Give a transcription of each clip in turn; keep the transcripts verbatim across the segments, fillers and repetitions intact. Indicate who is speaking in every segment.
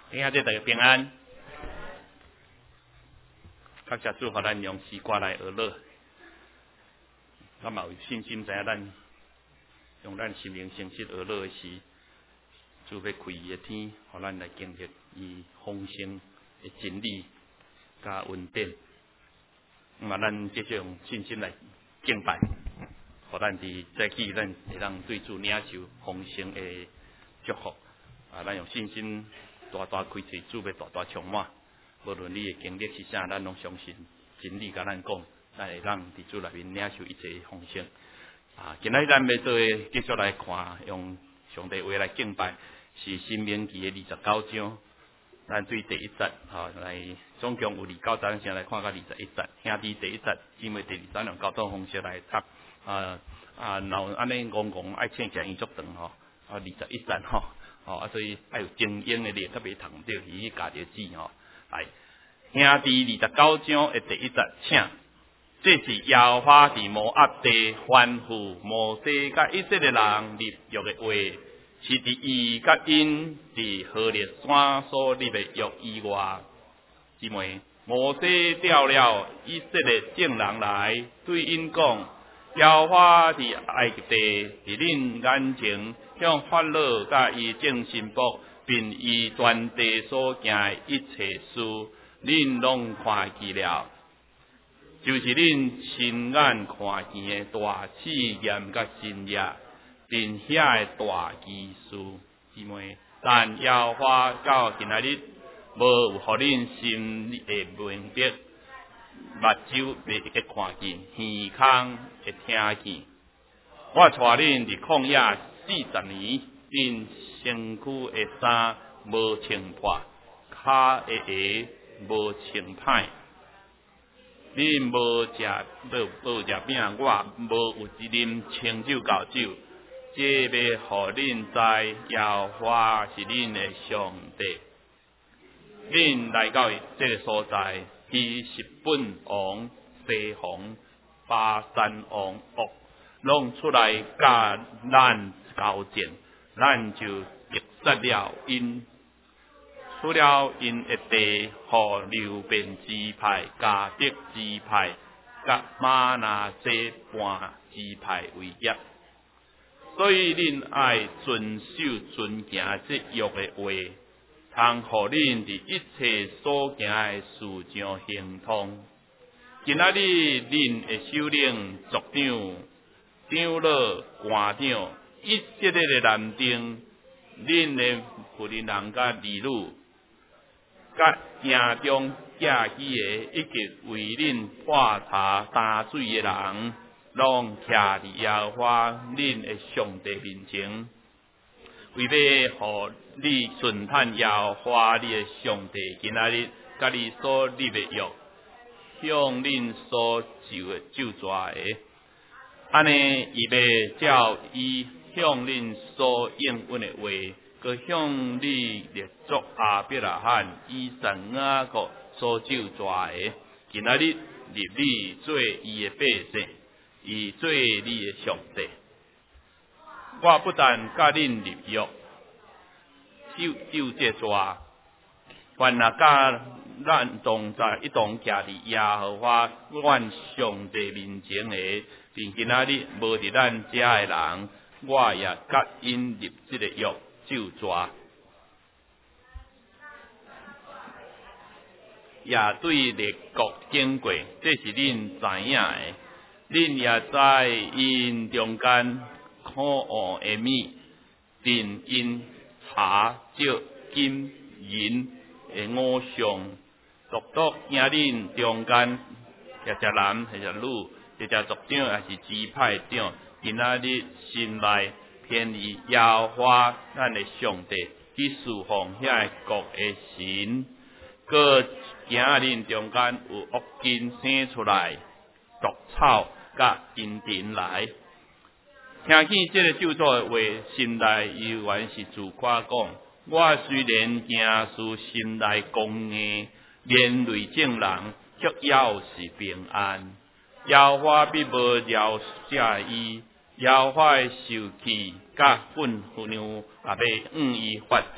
Speaker 1: 弟兄姊妹大家平安。感谢主，互咱用诗歌来学乐。咱嘛有信心知影咱用咱心灵诚实学乐的时，主要开伊的天，互咱来经历伊丰盛的真理甲恩典。嘛，咱继续用信心来敬拜，互咱伫早起咱会当对主领受丰盛的祝福。啊，咱用信心大大开嘴，主要大大充满。无论你的经历是啥，咱拢相信真理甲咱讲，咱会当伫主内面领受一切丰盛。啊，今仔日咱要做继续来看，用上帝话来敬拜，是《申命记》的二十九章。咱对第一节，吼、啊、来总共有二九节，咱先来看到二十一节。兄弟第一节，姊妹第二节，用交通方式来读。啊啊，然后安尼戆戆爱请食伊足长吼，啊二十一节吼。哦，啊，所以爱有精英的练，特别读着伊家己字吼。来，兄弟二十九章的第一节，请。这是耶和华伫摩押地吩咐摩西甲以色列人立约的话，是伫伊甲因伫何烈山所立的约以外。姊妹，摩西调了以色列众人来，对因讲：耶和华伫埃及地伫恁眼前。向法老甲伊众臣仆，并伊全地所行的一切事，恁拢看见了，就是恁亲眼看见的大试验甲新约，并遐的大奇事。姊妹，但耶和华到今仔日，无有互恁心会明白，目睭袂会看见，耳孔会听见。我带恁伫旷野四十年，恁身躯的衫无穿破，骹的鞋无穿歹。恁无食无无食饼，我无有一啉清酒高酒，这要互恁知耶和华是恁的上帝。恁来到这个所在，伊是本王、西王、巴山王恶，拢出来甲咱交战，咱就击杀了因，除了因的地，互流便支派、迦得支派、甲玛拿西半支派为业。所以恁爱遵守、遵行这约的话，通互恁伫一切所行的事上行通。今仔日恁的首领、族长、长老、官长。以色列的男丁，恁的妇人人甲儿女，甲营中寄居的，以及为恁破柴担水的人，拢徛伫耶和华恁的上帝面前，为要互你顺探耶和华你的上帝今仔日甲你所立的约，向恁所受的咒詛的，安尼伊要照伊。向恁所应允的话，佮向你列祖亚伯拉罕、以撒、雅各所咒詛的，今仔日立你做伊的百姓，伊做你的上帝。我不但甲恁立约，就就这抓，凡若甲咱同在一同徛伫耶和华阮上帝面前的，并今仔日无伫咱遮的人。我也甲因立这个约咒詛，也对列国经过，这是恁知影的。恁也在因中间可恶的米，并因茶、酒、金、银的五项，独独惊恁中间，或者男或者女，或者族长还是支派长。今仔日心内偏离耶和华咱的上帝，去侍奉遐国的神，佮惊恁中间有恶根生出来，毒草甲阴尘来。听见这个咒诅的话，心内犹原是自夸讲：我虽然行事心内公硬，连累众人，却要是平安。耶和华必无饶赦伊。耶和华的受气甲愤怒，也要向伊发作，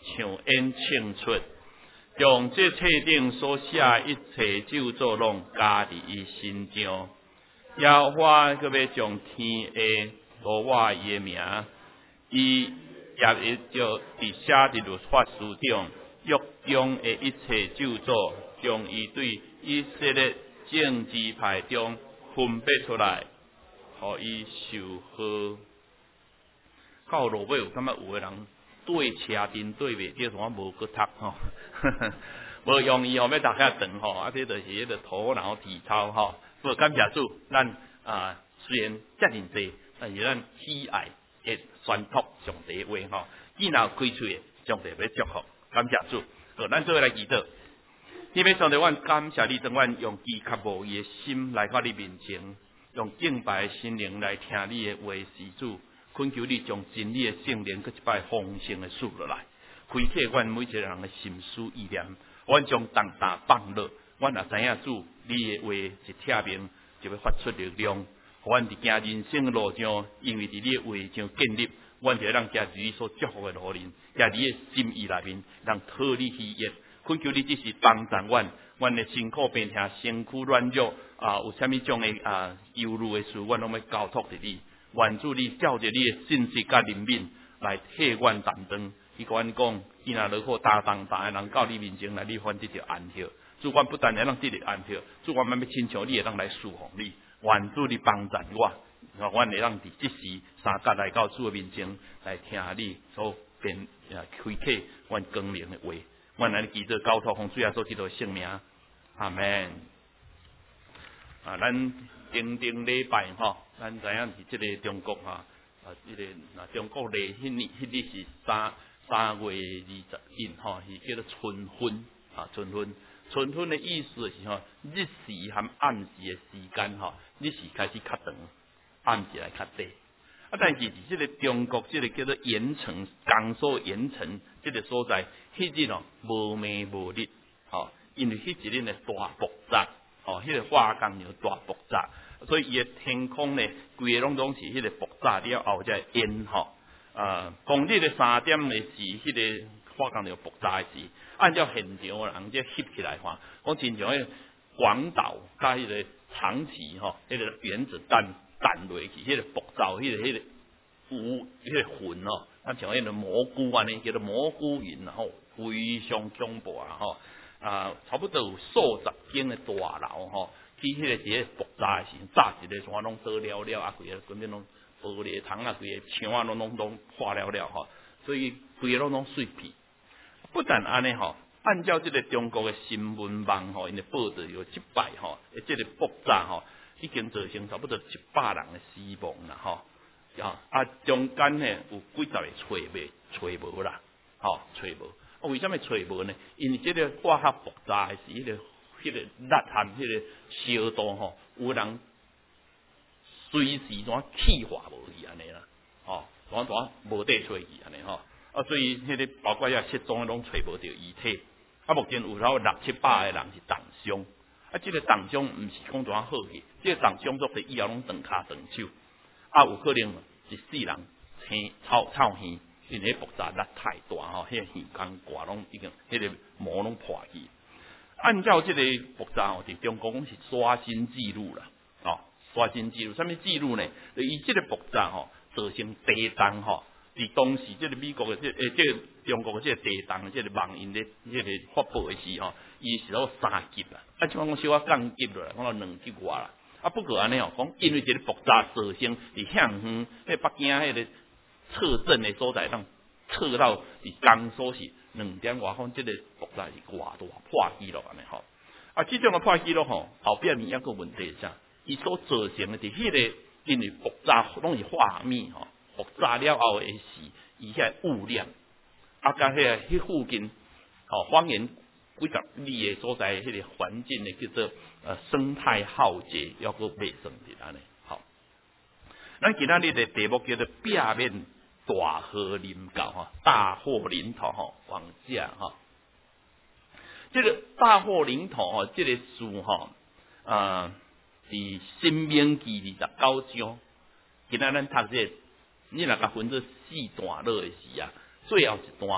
Speaker 1: 像烟庆出，将这册顶所写一切咒诅拢加伫伊心中。耶和华阁要将天下罗瓦伊的名，伊也会就伫写伫律法书中，狱中的一切咒诅，将伊对以色列政治派中分别出来，互伊受好。到落尾有感觉有个人对车阵对袂着，我无去读吼，无用意吼，要大家长吼，啊，这就是迄个头脑体操吼。不过感谢主，咱啊虽然遮尔济，但是咱喜爱会宣读上帝话吼，既然开喙，上帝要祝福，感谢主。好，咱做伙来祈祷。天父上帝，阮感谢你，等阮用饥渴无疑的心来到你面前，用敬拜的心灵来听你的话，是主。恳求你将真理的圣灵，搁一摆丰盛的赐落来，开启阮每一个人的心思意念。阮将重担放落，阮也知影主，你的话一贴明，就要发出力量，互阮伫行人生的路上，因为伫你的话上建立，阮就让家己所祝福的路人，在你的心意内面，让讨你喜悦。恳求你只是帮助阮，阮的辛苦病痛、身躯软弱啊，有啥物种的啊忧虑的事，阮拢要交托伫你。愿主你照着你的信息甲灵敏来替阮担当。伊甲阮讲，伊若落好大重担的人到你面前来，你反得着安息。主，阮不但会让得着安息，主，阮要要亲像你会当来侍奉你。愿主你帮助我，阮会让伫即时三角来到主的面前来听你所变啊开启阮光明的话。阮来祈祷交托奉主耶稣基督的圣名，阿门。啊，咱顶顶礼拜吼，咱知影是即个中国哈，啊，即、这个啊中国历迄年迄日是三三月二十一吼，是叫做春分啊，春分。春分的意思是吼，日时和暗时的时间吼，日时开始较长，暗时来较短。啊，但是伫即个中国即个叫做盐城，江苏盐城即个所在，迄日哦无暝无日，吼，因为迄一日呢大爆炸。哦，迄、那个化工就大爆炸，所以伊个天空呢，规个拢拢是迄个爆炸了后才会烟吼。呃，公日的三点的时，迄、那个化工就爆炸的时，按照现场的人即翕起来看，我亲像迄个广岛甲迄个长崎吼，迄、那个原子弹弹落去，迄、那个爆炸，迄、那个迄、那个雾，迄、那个云哦，啊像迄个蘑菇安尼，叫做蘑菇云，然后非常恐怖啊吼。啊，差不多有数十间的大楼吼，去迄个一个爆炸的时候，炸一个山拢倒了了，啊，规个根本拢玻璃窗啊，规个墙啊拢拢拢破了了吼，所以规个拢拢碎片。不但安尼吼，按照这个中国的新闻网吼，因的报道有即摆吼，这个爆炸吼，已经造成差不多一百人的死亡啦吼，啊啊中间呢有几十个找袂找无啦，吼找无。为什么找无呢？因为这个化学爆炸的是迄、那个、迄、那个热和迄个烧度吼，有人随时怎气化无去安尼啦，吼，怎怎无地出去安尼吼，啊，所以迄个包括遐失踪拢找无着遗体，啊，目前有超六七百个人是重伤，啊，这个重伤毋是讲怎好去，这个重伤做伫以后拢断骹断手，啊，有可能一世人青臭臭耳。因为爆炸力太大吼，迄、那个耳孔挂拢已经，迄、那个膜拢破去。按照这个爆炸吼，伫中国讲是刷新纪录啦，哦，刷新纪录。什么纪录呢？就以这个爆炸吼，造成地震吼，伫当时这个美国的这诶、这个中国的这个地震，这个网因咧，这个发布的时吼，伊是到三级啦，啊，像讲小可降级落来，讲到两级外啦。啊，不过安尼哦，讲因为这个爆炸造成伫向远，迄北京迄个。测震的所在，让测到伫江苏是两点外分，这个爆炸是偌大破纪录安尼吼。啊，这种的破纪录吼，后壁面一个问题是啥？伊所造成的伫迄个因为爆炸拢是化学物吼，爆炸了后的是伊遐污染，啊，甲迄个迄附近吼，方圆几十里的所在，迄个环境呢叫做呃生态浩劫，要搁袂算伫安尼。好，咱今仔日的题目叫做壁面。大祸临头哈，大祸临头哈，往下哈。这个大祸临头哈，这个书哈，啊，是《申命记》二十九章。今仔咱读这，你若甲分做四段落的时啊，最后一段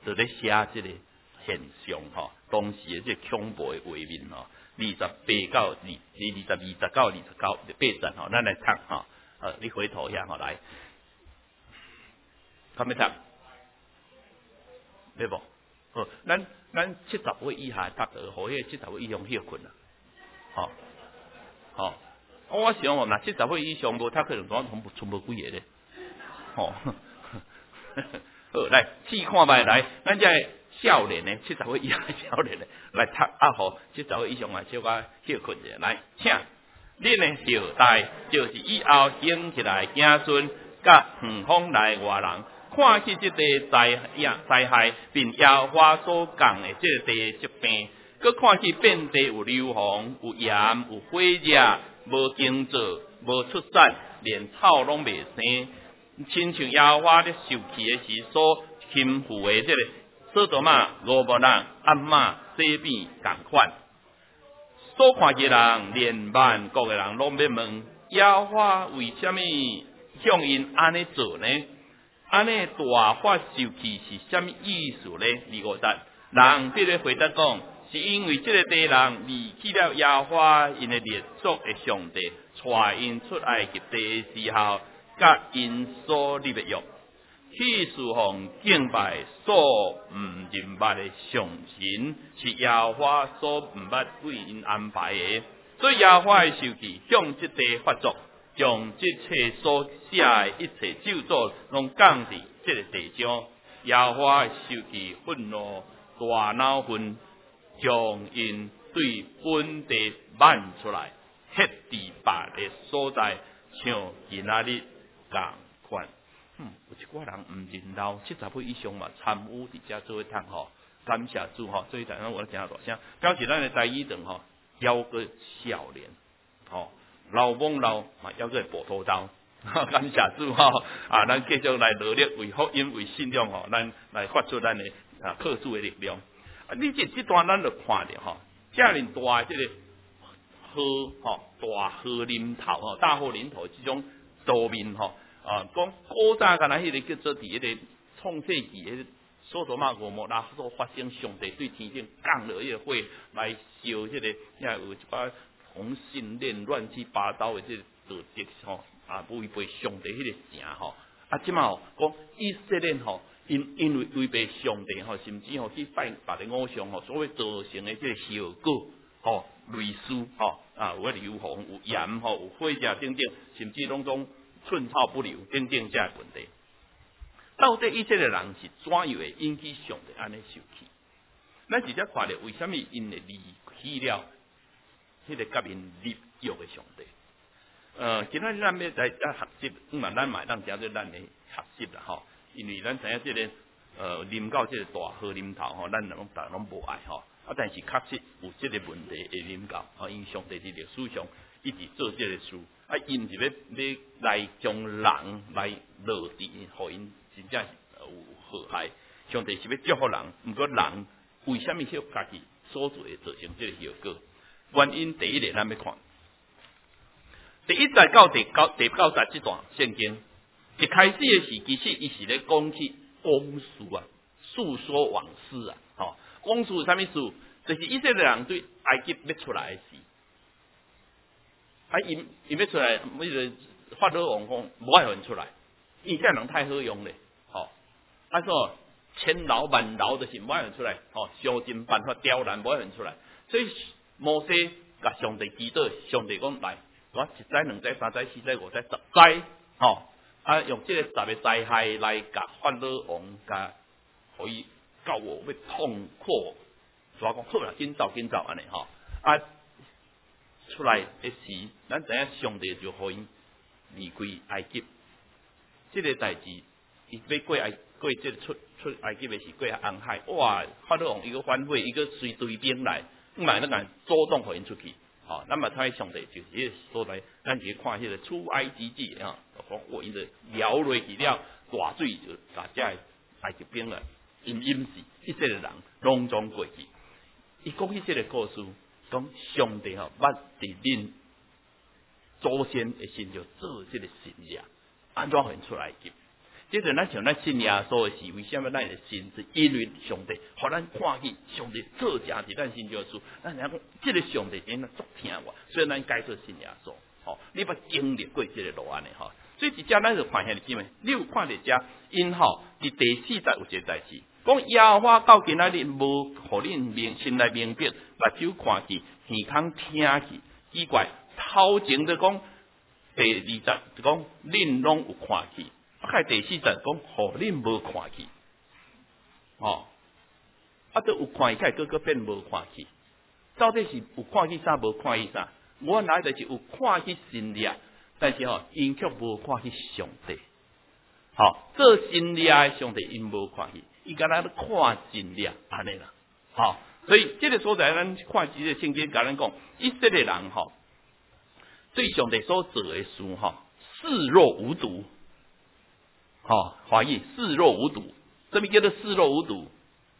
Speaker 1: 就咧写即个现象吼，当时的即恐怖的画面吼，二十八到二二二十二十到二十九八十吼，咱来读吼，呃，你回头遐吼来，看要读，要无？好，咱咱七十岁以下读的，互迄七十岁以上休困啦，吼，吼，我想哦，若七十岁以上无读，可能讲从从无几个咧，吼。好，来试看卖来，咱这少年呢，七十岁以下少年呢，来读啊好，七十岁以上啊，小可休困者，来，请恁的后代就是以后兴起来子孙，甲远方来外人，看起这个灾灾害，并妖花所讲的这个地疾病，佮看起遍地有硫磺、有盐、有火热，无经做，无出产，连草拢未生。亲像妖花咧受气的时所侵负的这个索多玛、罗摩人、暗玛、西边同款，所看嘅人，连万国嘅人拢要问：妖花为什么向因安尼做呢？安尼大发受气是什么意思呢？二五节，人必须回答讲，是因为这个地人离弃了妖花因的列祖的上帝，带因出埃及地的时候。甲因所立的约，去侍奉敬拜所唔认捌的上神，是耶和华所唔捌为因安排的。所以耶和华的受气向这地发作，将这切所写的一切咒诅，拢降伫这个地上。耶和华的受气愤怒大恼恨，将因对本地漫出来，迄地别的所在，像今仔日。共款，嗯，有一寡人唔认老，七十岁以上嘛，参与伫遮做一趟吼，感谢主吼，所以才我讲大声，表示咱的台语堂吼，邀个少年，吼，老懵老嘛，邀个跛头刀，感谢主吼，啊，咱继续来努力为福音为信仰吼，咱来发出咱的啊克主的力量。啊，你这这段咱就看着吼，遮尔大这个河吼，大河林头吼，大河林头这种道面吼。啊，讲古早敢若迄个叫做伫迄个创世纪迄个所多玛俄摩拉所发生，上帝对天顶降落迄个火来烧迄个，遐有一寡同性恋乱七八糟的即个道德吼，啊违背上帝迄个城吼，啊即嘛吼讲以色列吼，因因为违背上帝吼，甚至吼去拜别个偶像吼，所谓造成的即个效果吼，类似吼啊有硫磺、有盐吼、有火者等等，甚至拢种。寸草不留，等等这问题，到底以色列人是怎样会引起上帝安尼受气？咱直接看咧，为什么因会离弃了迄个甲因立约的上帝？呃，今仔日咱要来咱学习，嗯嘛，咱买当加做咱的学习啦吼，因为咱知影这个呃啉到这个大河啉头吼，咱拢大拢无爱吼，啊，但是确实有这个问题会啉到，啊，因上帝伫历史上一直做这个事。啊，因是要要来将人来落地，互因真正是有祸害。上帝是要祝福人，毋过人为什么许家己所做会造成这个效果？原因第一个咱要看，第一节到第九第九节这段圣经，一开始的时其实伊是咧讲起往事啊，诉说往事啊，吼、哦，往事什么事？就是以色列人对埃及要出来的事。啊，因因要出来，迄个法老王讲无爱人出来，因这人太好用咧，吼、哦。啊说千劳万劳就是无爱人出来，吼、哦，想尽办法刁难无爱人出来。所以摩西甲上帝祈祷，上帝讲来，我一载、两载、三载、四载、五载、十载，吼、哦，啊用这个十个灾害来甲法老王甲，可以教我要痛苦，所以讲好啦，紧走紧走安尼吼，啊。出来的时，咱知影上帝就互因离开埃及，这个代志，伊要过埃过这个出出埃及的是过红海，哇！法老王伊个反悔，伊个随队兵来，唔系咱讲主动互因出去，吼、哦，咱嘛睇上帝就是迄个所在，咱就看迄个出埃及记啊，讲哇，因着摇落去了，大水就大家埃及兵来，因因是以色列人拢总过去，伊讲起这个故事。讲上帝吼，捌伫恁祖先的身上做这个神业，安怎会出来及？ 即个咱像咱信耶稣的是为什么咱会信？是因为上帝，互咱看见上帝做正伫咱心中的事。咱讲，即个上帝因为足听我，所以咱该做信耶稣。吼、哦，你捌经历过即个路安尼吼。所以一只咱就看兄弟姊妹，你有看到遮因吼伫第四节有一个代志，讲耶和华到今仔日无互恁明心来明白，目睭看去，耳孔听去，奇怪，头前就讲第二节就讲恁拢有看去。啊，第四节讲，互恁无看去，哦，啊，都有看去，个个变无看去，到底是有看去啥，无看去啥？我来就是有看去神力，但是吼、哦，因却无看去上帝。好、哦，做神力的上帝因无看去，伊敢若看神力安尼啦。好、哦，所以这个所在，咱看这个圣经，甲咱讲，以色列人吼、哦，对上帝所做的事吼、哦，视若无睹。好、哦，华语视若无睹，什么叫做视若无睹？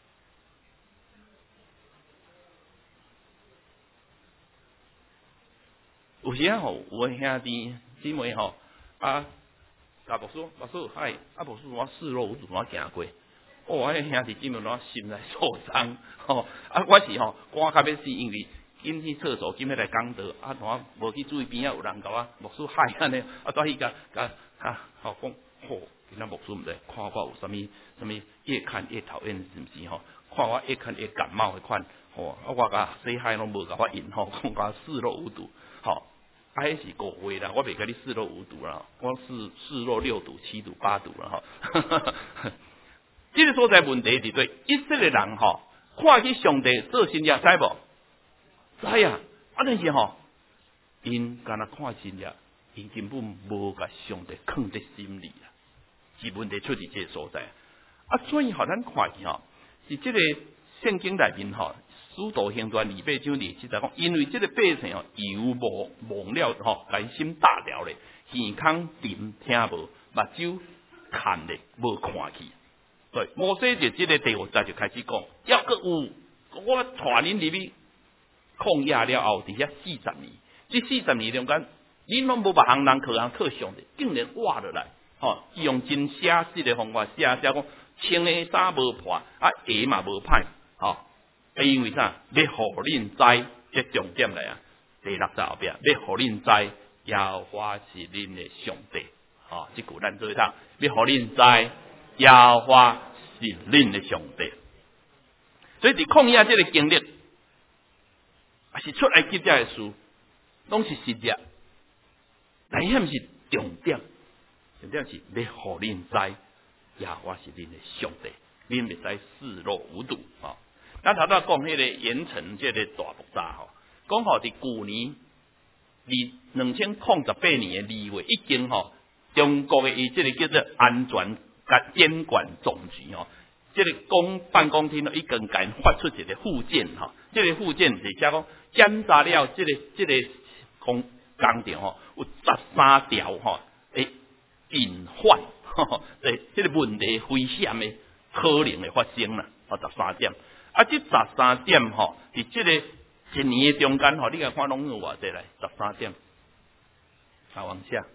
Speaker 1: 有时啊吼，有的兄弟姊妹吼啊，甲牧师，牧师，嗨，啊牧师，我视若无睹，我行过。哦，迄兄弟姊妹我心内受伤，吼、哦，啊，我是吼，赶较要死，因为紧去厕所，紧要来讲道，啊，同我无去注意边仔有人甲我牧师嗨安尼，啊，再去甲甲啊，吼讲，吼。那牧师唔知看我有啥物啥物越看越讨厌，是毋是吼？看我越看越感冒的款，吼、哦！啊，我甲洗海拢无甲我引吼，讲甲视若无睹，吼！啊，迄是误会啦，我袂甲你视若无睹啦，我视视若六睹、七睹、八睹啦，吼！这个所在问题是对以色列人吼，看去上帝做神也知无？知啊！啊，但是吼，因敢若看神也，因根本无甲上帝藏在心里啊。是问题出伫这个所在啊，所以互咱看见吼，是这个圣经内面吼，使徒行传二八章二七节讲，因为这个百姓吼，犹无忘了吼，人心大了咧，耳孔沉听无，目睭看咧无看去。对，摩西就这个第五节就开始讲，要个有我带恁入去旷野了后，伫遐四十年，这四十年中间，恁拢无别行人靠行靠上帝，竟然活落来。哦，用真写实的方法写写讲，穿的衫无破，啊鞋嘛无歹，哦，因为啥？要互恁知，这重点来啊！第六十后边，要互恁知，耶和华是恁的上帝，哦，这句咱做一趟，要互恁知，耶和华是恁的上帝。所以伫旷野这个经历，也是出来记者的事，拢是实际，但迄毋是重点。重点是要互恁知，耶和华是恁的上帝，恁袂使视若无睹啊！咱头头讲迄个盐城这个大爆炸吼，讲吼伫旧年二两千零十八年的二月，已经吼中国的伊这个叫做安全监管总局吼，这个公办公厅已经甲发出一个附件吼，这个附件是写讲检查了这个这个工工程吼有十三条吼诶。隐患，对，这个问题危险的可能会发生啦，哦，十三点，啊，这十三点吼，伫这个一年的中间吼，你看看拢有偌济来，十三点，再往下，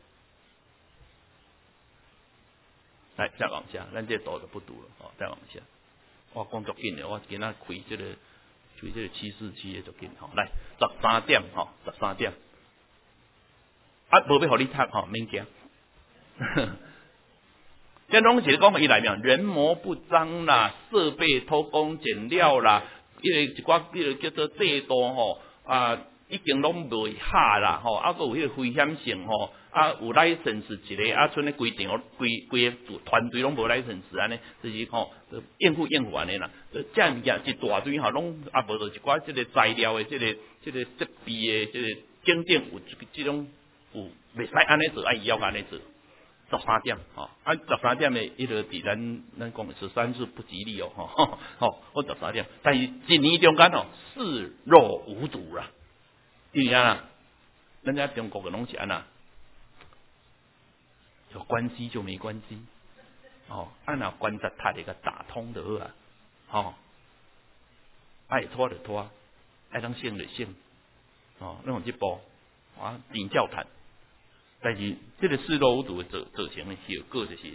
Speaker 1: 来再往下，咱这图就不读了，哦，再往下，我讲足紧的，我今仔开这个开这个七四七的足紧，吼，来十三点，吼，十三点，啊，无要互你读，吼，免惊。这拢是讲伊内面人模不张啦，设备偷工减料啦，一个一寡迄个叫做制度吼啊，已经拢未下啦吼，啊，佮有迄个危险性吼，啊，有来审视一个，啊，剩咧规定规规个团队拢无来审视安尼，就是吼应付应付安尼啦。这样物件一大堆吼，拢啊无着一寡即个材料的、即、这个即、这个设备的、即、这个整整有即种有袂使安尼做，啊，伊要安尼做。十三点，吼、哦，啊，十三点的一个伫咱咱讲十三是不吉利哦，吼，吼，我十三点，但是一年中间哦，视若无睹啦，因为啊，人家中国的拢是安那，有关系就没关系，哦，按那关节他那个打通的啊，哦，爱拖就拖，爱当信就信，哦，那种一步啊，顶教坛。但是这个视若无睹的做做成的效果就是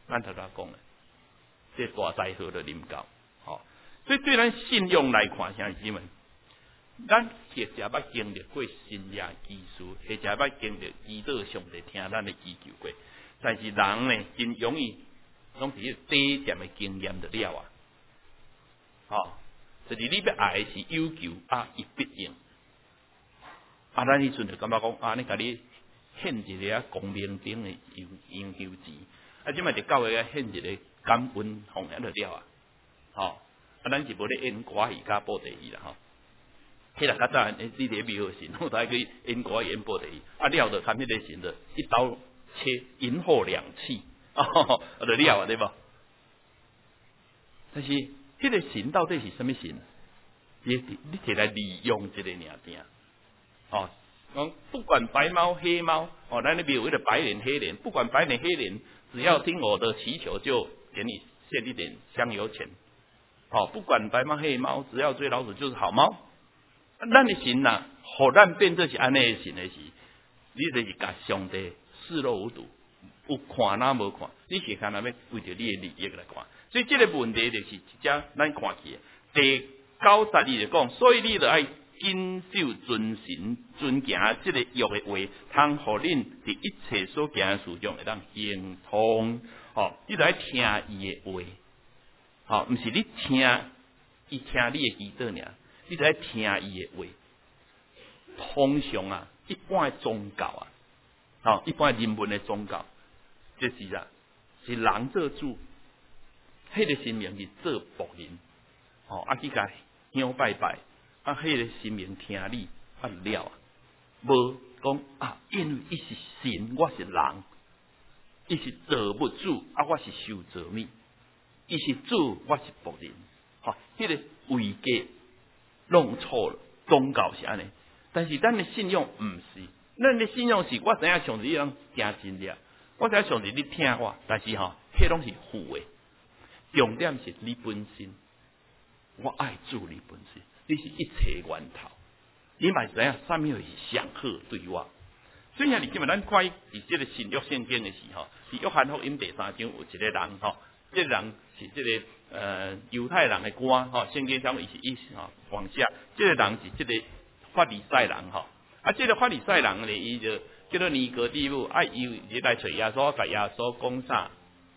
Speaker 1: 咱头头讲的，这大灾祸就临到，吼。所以对咱信用来看，兄弟们，咱或者捌经历过新约基础，或者捌经历祈祷上帝听咱的祈求过，但是人呢，真容易拢是低点的经验就了啊，吼。就是你要爱的是有求啊，伊必应。啊，咱迄阵就感觉讲啊，你甲你献一个啊光明顶的应应求钱，啊，即卖就到个献一个感恩奉献就了啊，吼、哦，啊，咱是无咧演歌戏甲报地戏啦吼。迄个较早你伫庙神，我才去演歌演报地戏，啊了就看迄个神就一刀切银货两讫，哦，就了啊对无？但是迄个神到底是什么神？你你摕来利用这个尔定。哦，讲不管白猫黑猫，哦，咱那边有一个白脸黑脸，不管白脸黑脸，只要听我的祈求，就给你献一点香油钱。哦，不管白猫黑猫，只要追老鼠就是好猫。咱的神呐、啊，互咱变做是安尼的神的是，你就是甲上帝视若无睹，有看哪无看，你是看哪要为着你的利益来看。所以这个问题就是一只咱看起第九十二就讲，所以你就爱谨守遵行遵行这个约的话，通互恁伫一切所行的事中会当行通。哦，你就爱听伊的话，哦，毋是你听伊听你的祈祷尔，你就爱听伊的话。通常啊，一般的宗教啊，哦，一般人文的宗教，这是啊，是人做主，迄、那个神明是做仆人，哦，啊去甲香拜拜。啊，迄个神明听你啊了啊，无讲啊，因为伊是神，我是人，伊是造物主啊，我是受造物，伊是主，我是仆人，吼、哦，迄、那个位格弄错了，宗教是安尼，但是咱的信用毋是，咱的信用是我知影上帝人听真了，我知影上帝你听我，但是吼，迄拢是负的，重点是你本身，我爱主你本身。你是一切源头，你嘛知影啥物是上好对我。所以啊，你今日咱看伫这个新约圣经的时候，伫约翰福音第三章有一个人吼，这个人是这个呃犹太人的官吼，圣经上伊是意思吼往下，这个人是这个法利赛人吼，啊，这个法利赛人呢，伊就叫做尼哥底母，啊，伊伊来找耶稣，甲耶稣讲啥？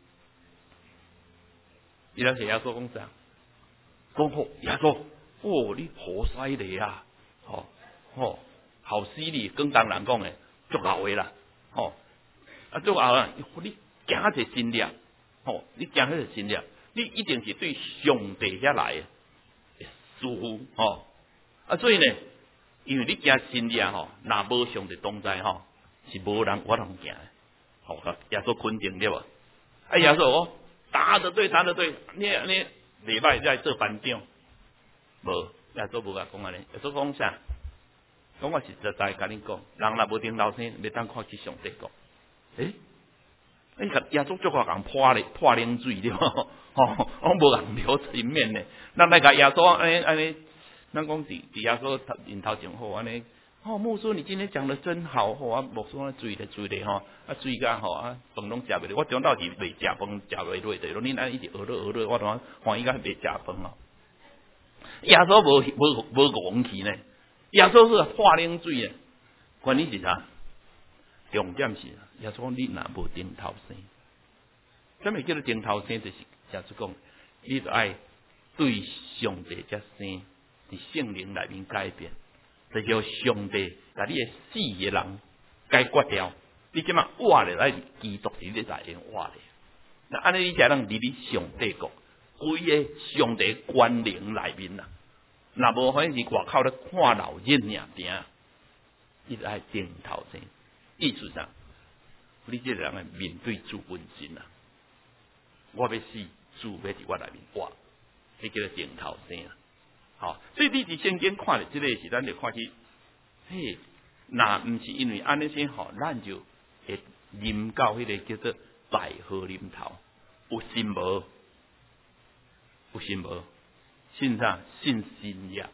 Speaker 1: 伊来找耶稣讲啥？讲好耶稣。哦，你好犀利啊！吼、哦、吼、哦，好犀利，跟当人讲诶，足牛诶啦！吼、哦，啊足牛啊！你行一个信念，吼、哦，你行迄个信念，你一定是对上帝遐来诶，似乎吼啊，所以呢，因为你行信念吼，若无上帝同在吼，是无人我通行诶。吼、哦，耶稣肯定对无？啊，耶稣哦，答得对，答得对，你你礼拜在做班长。无，耶稣无甲讲安尼，耶稣讲啥？讲我实实在甲你讲，人若无顶头生，袂当看去上帝国。诶、欸，你甲耶稣足个人泼咧泼冷水对无？吼、哦，我无人留情面呢。咱来甲耶稣安尼安尼，咱讲伫伫耶稣面头前好安尼。哦，牧师，你今天讲得真好，吼啊，牧师我醉咧醉咧吼，啊醉甲吼啊，饭拢食袂落，我中昼是未食饭，食袂落地咯。你安一直学了学了，我当欢喜甲未食饭哦。耶稣无无无勇气呢，耶稣是泼冷水呢。关键是啥？重点是耶稣讲你若无顶头生，什么叫做顶头生？就是耶稣讲，你就爱对上帝才生，伫圣灵内面改变，就叫上帝把你的死嘅人解决掉。你即马活咧来基督是你内面活咧，那安尼你才能离你上帝国。规个上帝官灵内面啦，若无反正是外口咧看老人尔定，伊就爱顶头生。意思上，你这个人诶面对主本身啊，我要死，主要伫我内面活，迄叫做顶头生啊。好，所以你伫圣经看咧，即个是咱就看去，嘿，若毋是因为安尼先吼，咱就会啉到迄个叫做百合啉头，有信无？有信无？信啥？信新约，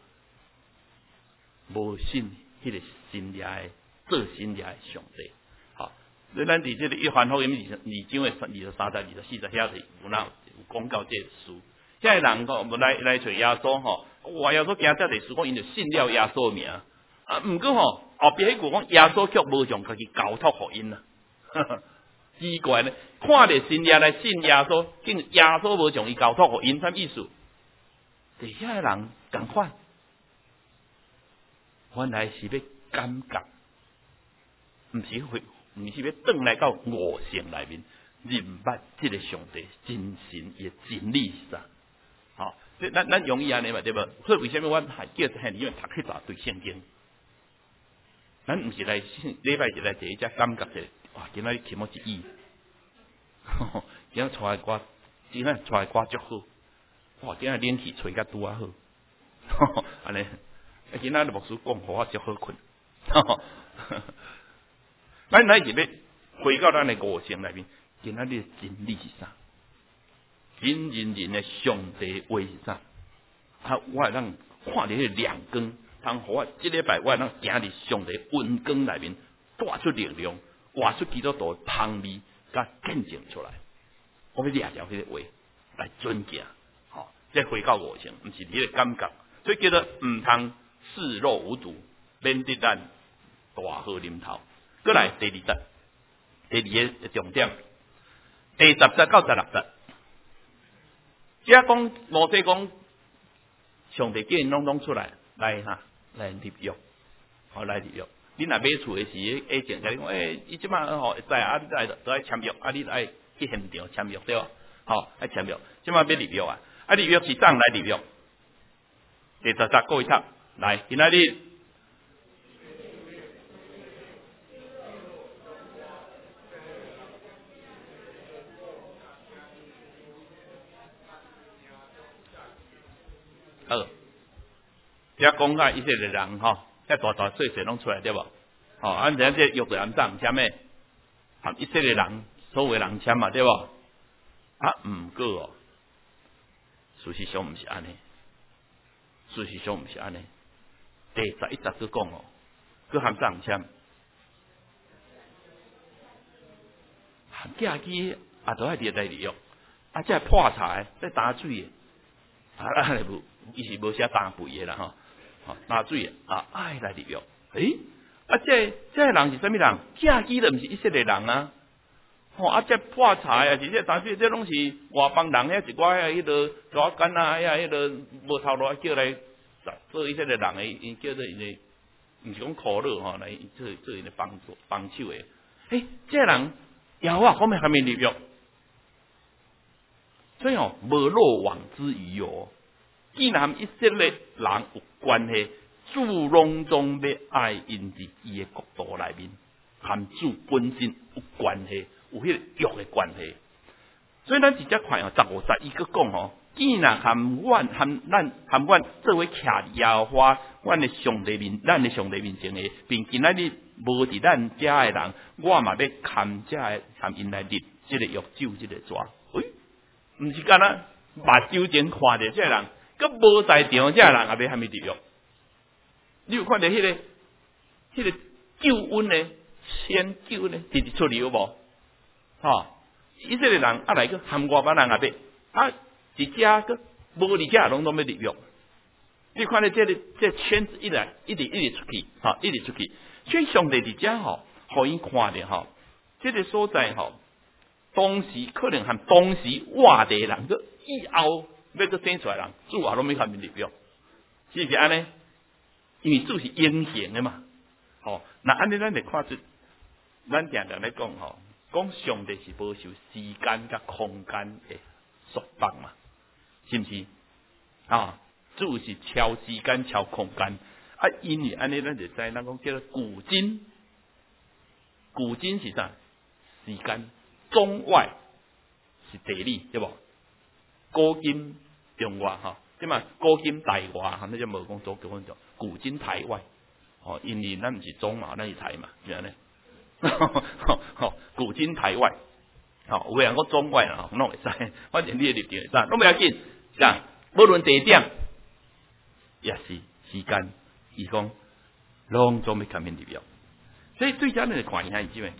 Speaker 1: 无信迄个新约的做新约的上帝。好， 所以咱伫这个约翰福音二二章的二十三十、二十四十遐是有哪有讲到这个事。遐个人吼，来来找耶稣吼，哇！耶稣惊这历史讲，因就信了耶稣名啊。毋过吼，后壁迄句讲耶稣却无将家己交托互因啊。奇怪呢，看着新约来信耶稣，竟耶稣无将伊交托互因，啥意思？伫遐个人共款，原来是要感觉，毋是会，毋是要转来到悟性内面，认捌即个上帝真神伊真理是啥？好，即咱咱容易安尼嘛，对无？所以为什么阮还叫遐尼因为读迄大堆圣经？咱毋是来礼拜日来坐一只感觉者，哇！今仔日题目一亿，今仔带歌，今仔带歌足好，哇！今仔冷气吹甲拄啊好，安尼，啊！今仔牧师讲，互我足好困。咱来是要回到咱的悟性内面，今仔日真理是啥？真人人的上帝话是啥？啊！我会当看到迄亮光。通互我即礼拜，我会当行伫上帝恩光内面，带出力量，活出基督徒的香味，甲见证出来。我要掠着迄个话来尊敬，吼、哦，即回到悟性，毋是你个感觉，所以叫做毋通视若无睹，免得咱大祸临头。过来第二节，第二个重点，第十节到十六节，即讲摩西讲，上帝叫因拢拢出来。来哈，来立约，好来立约。你若买厝的时，诶，前甲你讲，诶，伊即摆吼会知啊，你来都爱签约，啊，你来去现场签约对吧？好，爱签约，即摆要立约啊，啊，立约是怎来立约？第十节过一插，来，今仔日。好。遮讲甲以色列人吼，遐大大细细拢出来对无？吼，按咱这约着安怎签诶？含以色列人所有人签嘛对无？啊，毋过哦，事实上毋是安尼，事实上毋是安尼。第十一节佫讲哦，佫含怎签？含假期啊，都爱伫来利用，啊，这破柴，这打水诶，啊，啊，无，伊是无写打肥诶啦吼。打水啊，爱来利用。诶，啊，这这人是啥物人？假机的，毋是以色列人啊。吼、哦，啊，这破柴啊，是这打水，这拢是外邦人，遐一寡遐迄个抓干啊，遐迄个无头路叫来做以色列人诶，因叫做因诶，毋是讲苦乐吼，来做做因诶帮助帮手诶。诶，这人有啊，后面还没利用，所以哦，无漏网之鱼哦。既然以色列人有关系，主拢总要爱因伫伊的国度内面，含主本身有关系，有迄个约的关系。所以咱直接看哦，十五十伊个讲哦，既然含阮含咱含阮作为徛耶和华，阮的上帝面，咱的上帝面前的，并今仔日无伫咱遮的人，我嘛要含遮的含因来立即个约咒即个纸。诶，毋是干呐，目睭前看着遮人。佮无在场，这人也要还没立约。你有看到迄、那个、迄、那个救恩呢？先救恩呢？直直出嚟有无？吼、哦，以色列人啊来个含外邦人也要，啊，伫遮个无伫遮拢拢要立约。你看到这个这个圈子一来一直一直出去，哈、哦，一直出去。所以上帝伫遮吼，互因看着吼，这个所在吼，当时可能含当时活地人个以后。要个生出来人，主也拢要含面立约，是不是安尼？因为主是永恒的嘛。吼、哦，那安尼咱就看出，咱常常咧讲吼，讲上帝是保守时间甲空间的束缚嘛，是毋是？啊，主是超时间超空间，啊，因为安尼咱就知，咱讲叫做古今，古今是啥？时间，中外是地理，对无？古今中外哈，即嘛古今台外哈，那就无讲多讲叫古今台外。哦，因为咱毋是中嘛，咱是台嘛，是安尼。吼，古今台外，吼，有人讲中外啦，拢会使，反正你的立场会使，拢不要紧。啥？无论地点，也是时间，伊讲拢总要看面立约。所以最简单的看一下，因为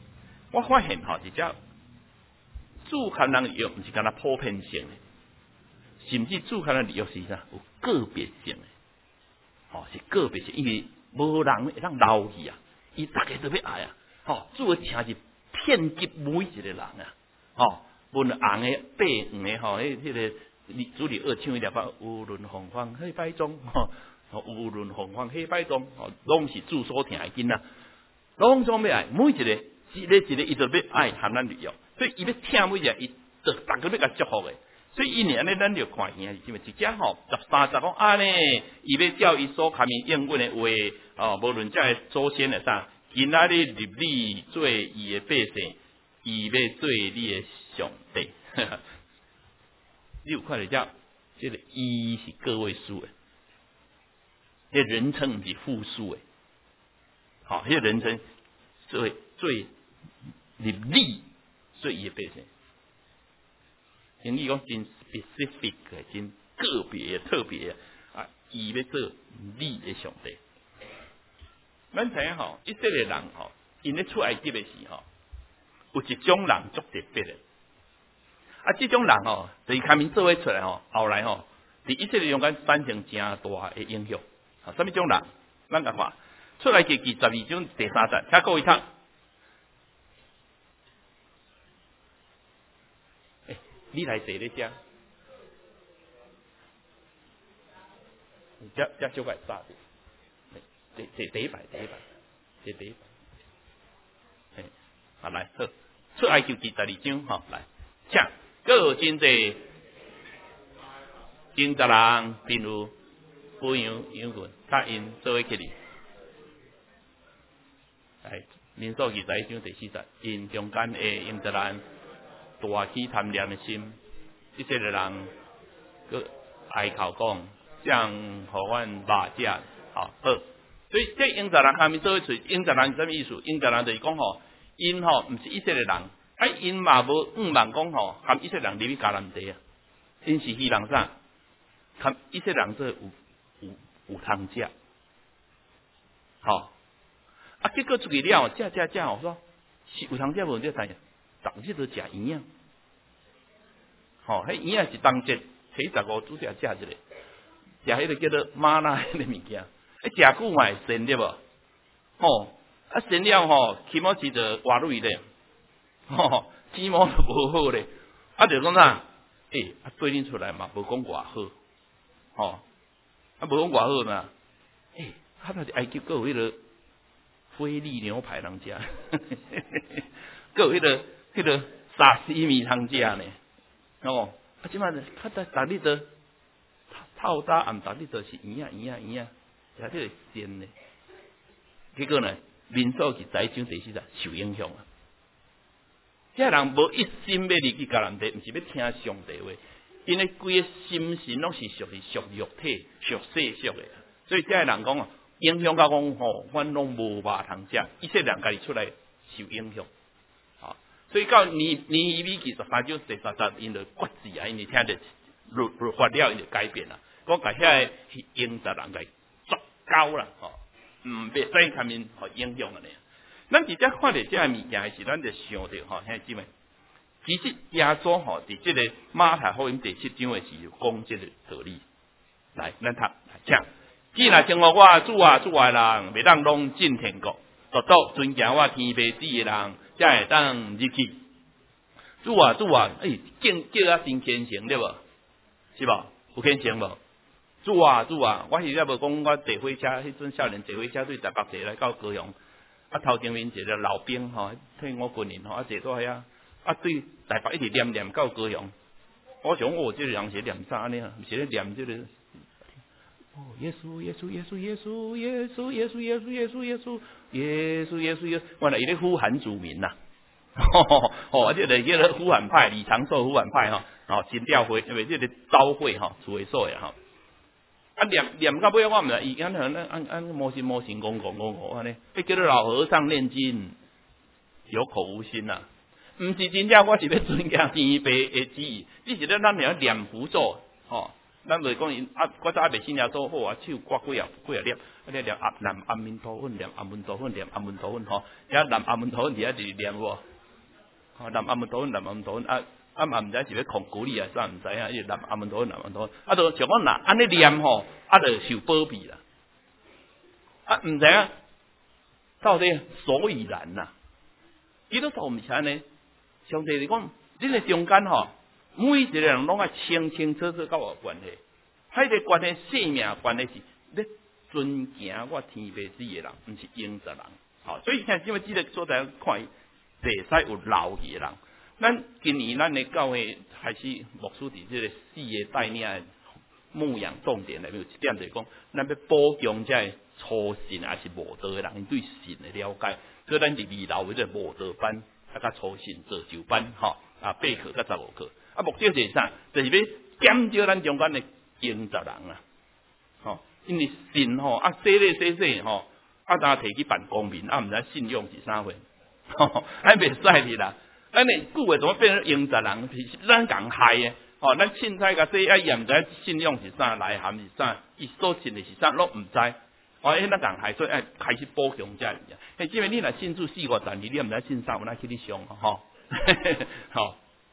Speaker 1: 我发现吼，一只自看人药毋是干那普遍性的，甚至自看人药是啥有个别性的，吼、哦、是个别性，因为无人会当留去啊，伊大家都要爱啊，吼、哦，主要请是遍及每一个人啊，吼、哦，文红的、白黄的吼，迄迄个主理二唱一条话，无论红黄黑白中，吼、哦，无论红黄黑白中，吼、哦，拢是主所听的囡仔，拢总要爱，每一个一个一个伊都要爱含咱旅游，所以伊要听每一个，伊就逐个要甲祝福的。所以一年呢，咱就看见是因为一只吼十三十讲啊呢，伊要叫伊所看面应阮的话，哦，无论这个祖先的啥，今仔日入你做伊的百姓，伊要做你的上帝。你有看到这？这个伊是个位数的，这人称是复数的，好、哦，这人称最最入你做伊的百姓。英语讲真 specific 的，真个别特别啊，伊要做你的上帝。咱知影吼，以色列人吼，因咧出埃及的时候，有一种人足特别的。啊，这种人吼，就是开面做伙出来吼，后来吼，伫以色列中间产生真大的影响。啊，什么种人？咱甲看，出来记记十二章第三节，请各位读。你来坐咧遮，遮遮小块沙子，第第第一排第一排，第第一排，好来好，出埃及记十二章吼，来，请各真济真十人并有不样样群，甲因做伙起哩，来民数记十一章第四节，因中间的因十人。大起贪念的心，一些的人个爱口讲，像互阮肉食，好好。所以这英格人下面做出英格人是什么意思？英格人就是讲吼，因吼毋是以色列人，啊因嘛无五万讲吼，含以色列人入去迦南地啊，因是希人啥？含以色列人这有有有通食，吼、啊结果出去了，食食食，我说是有通食无？你知影？当时都食营养，吼、哦，迄营养是当节提十五煮食食一个，食迄个叫做玛纳迄个物件，迄食久嘛会神对无？吼、哦，啊神了吼，起码是着活累咧，吼，起码都无好咧，啊就讲啥？诶、欸，啊对恁出来嘛，无讲偌好，吼、哦，啊无讲偌好嘛，诶、欸，啊那埃及佫有迄个菲力牛排通食，佫有迄个。迄个沙西米通食呢，哦，啊，即摆较早逐日都透早暗逐日都是圆啊圆啊圆啊，食迄个鲜呢。结果呢，民数记十一章第四节受影响啊。这人无一心要入去迦南地，毋是要听上帝话，因为规个心神拢是属于属肉体、属世俗的，所以这人讲啊，影响到讲吼，阮拢无肉通食，以色列人家己出来受影响。所以到年年以米记十三章第三节，因就决志啊，因为听着律律法了，因就改变啦。讲甲遐个英国人给作高啦，吼，毋袂使他们互影响了呢。咱直接看到这个物件时，咱就想到吼，兄弟们，其实耶稣吼伫这个马太福音第七章的时候讲这个道理。来，咱读来请，既然称呼我主啊主啊人，袂当拢进天国，独独尊敬我天父子的人。才会当入去，主啊主啊，诶、欸，叫叫啊真虔诚对无？是无？有虔诚无？主啊主啊，我是也无讲我坐火车，迄阵少年坐火车对台北坐来到高雄，啊头前面一个老兵吼，替我军人吼，啊坐到遐，啊对台北一直念念到高雄，我想我、哦、这个人是念啥呢？是咧念这个。哦，耶稣，耶稣，耶稣，耶稣，耶稣，耶稣，耶稣，耶稣，耶稣，耶稣，耶稣，耶稣，原来伊咧呼喊主名呐！哦，这个叫做呼喊派，李长寿呼喊派哈，哦，金调会，因为这个招会哈，主会所呀哈。啊，念念到尾我唔知，伊安按按按摸心摸心，讲讲讲讲安尼，迄叫做老和尚念经，有口无心呐。毋是真正，我是要尊敬天父的旨意，只是咧咱要念符咒，吼。咱就是讲，因啊，我早还未信耶稣好啊，手刮几啊几啊粒，啊咧念阿南阿弥陀佛，念阿弥陀佛，念阿弥陀佛吼，遐南阿弥陀佛，伫遐就是念无， 吼，南阿门陀佛，南阿门陀佛啊。啊嘛毋知是要控鼓励啊，啥毋知影，伊南阿门陀佛，南阿门陀佛，啊，就像讲若安尼念吼，啊，就受保庇啦。啊，毋知影到底所以然呐、啊？基督徒毋是安尼，上帝是讲，你个中间吼，每一个人拢爱清清楚楚甲我有关系，迄个关系性命关系是咧尊敬我天父子的人，毋是应责人。吼，所以现在因为即个所在看，袂使有漏去的人。咱今年咱的教会开始牧师伫即个四个带领的牧养重点内面有一点就是讲，咱要补强这个初信还是无道的人对信的了解，所以咱伫二楼的这个无道班，啊甲初信造就班，吼啊八课甲十五课，啊目的是啥？就是要减少咱中间的应责人啊，吼，因为信吼啊洗咧洗洗吼，啊大家摕去办公民，啊毋知信用是啥货，吼，还袂使去啦。咱呢句话怎么变成应责人？是咱共害的，哦，咱凊彩甲说啊，伊也毋知信用是啥，内涵是啥，伊所信的是啥，拢毋知，哦，迄咱共害，所以爱开始补强这样。嘿，因为你若信主四五十年，你毋知信啥，有哪去你上吼？吼，